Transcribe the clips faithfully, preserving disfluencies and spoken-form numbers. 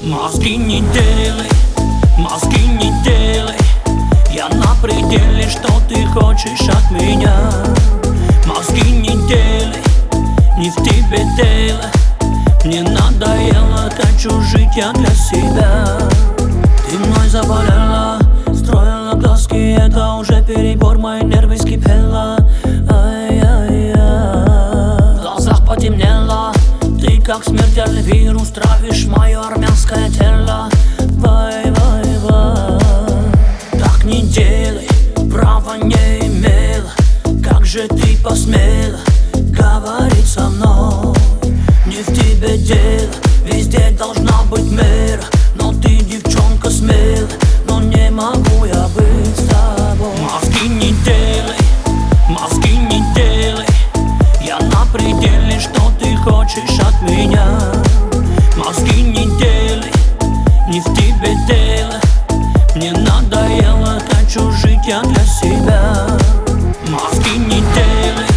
Мозги не делай, мозги не делай. Я на пределе, что ты хочешь от меня. Мозги не делай, не в тебе дело. Мне надоело, хочу жить я для себя. Ты мной заболела, строила глазки, это уже перебор, мои нервы скипела. Ай-яй-яй. В глазах потемнело, ты как смертельный вирус, травишь мое армянское тело. Вай-вай-вай. Так не делай, права не имела. Как же ты посмела говорить со мной? Не в тебе дело, везде должна быть мера. Но ты девчонка смелая, но не могу я быть с тобой. Мозги не делай, мозги не делай. Я на пределе, что ты хочешь от меня. Мозги не делай, не в тебе дело. Мне надоело, хочу жить я для себя. Мозги не делай.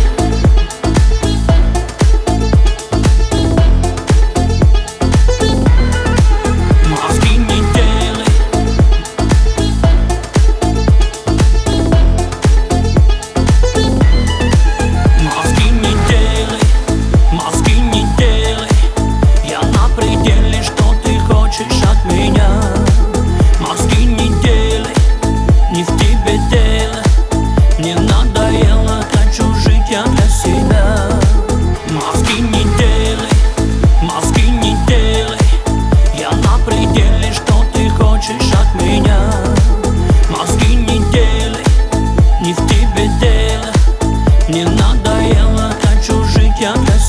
Мне надоело, хочу жить я для себя. Мозги не делай, мозги не делай. Я на пределе, что ты хочешь от меня. Мозги не делай, не в тебе дело. Мне надоело, хочу жить я для себя.